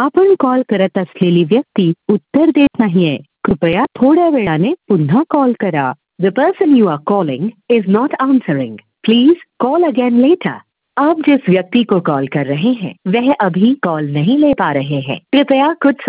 आपण कॉल करत असलेली व्यक्ती उत्तर देत नाहीये. कृपया थोड्या वेळाने पुन्हा कॉल करा. The person you are calling is not answering. Please call again later. आप जिस व्यक्ति को कॉल कर रहे हैं वह अभी कॉल नहीं ले पा रहे हैं. कृपया कुछ